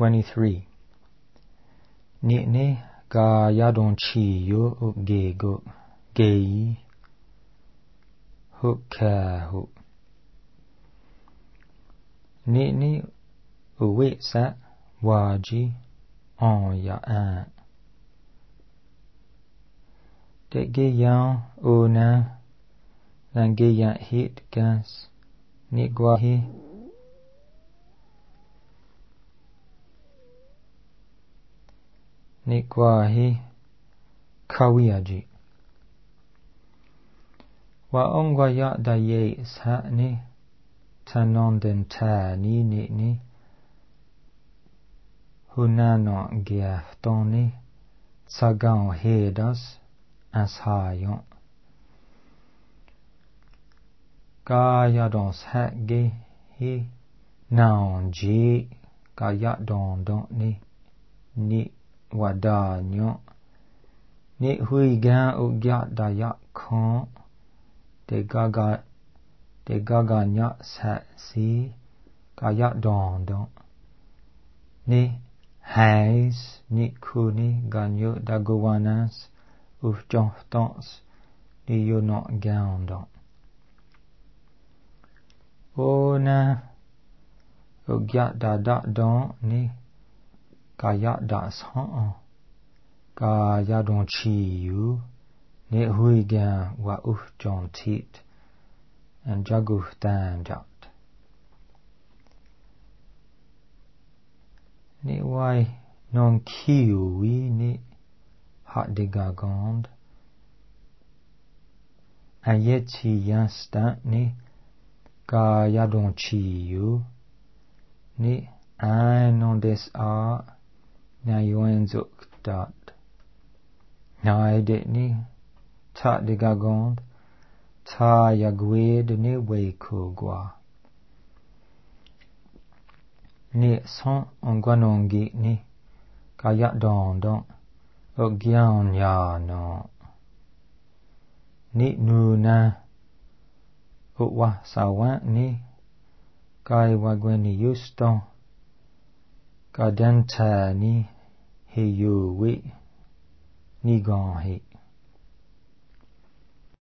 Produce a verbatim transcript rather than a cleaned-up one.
twenty-three. Ni ni ga yadon chi yo o ge go ge hook ka hook. Ni ni uwe sa waji on ya an. De ge yan o na lan ge yan hit gas ni gwa hi. Ni gwa hi kawiyaji. Wa ongwa ya da ye sa ni tanon den ta ni ni ni hunano giafton ni sagan hedas as hayon. Ga yadon sa ge hi naon ji ga yadon don ni ni wada nyo ni hui gan o gya da ya kon de gaga de gaga nya sa si ga yadon don ni hais ni kuni ganyo da gowanas uf jontons ni yo no gandon. O na o gya da da don ni ga ya da son ga ya don chi yu ni hui gan wa uf jontit and jaguf dan jat. Ni wai non kiwi ni hat de gagond ayeti yasta ni ga ya don chi yu ni I non des a na yuen zuk dat. Na de ni ta de gagond ta ya gwe de ni wei ko gwa. Ni son ongwanongi ni ga ya don don o gyan ya no. Ni nu na o wa sa wan ni gai wa gwen ni yuston ga denta ni he yu wi ni gon he.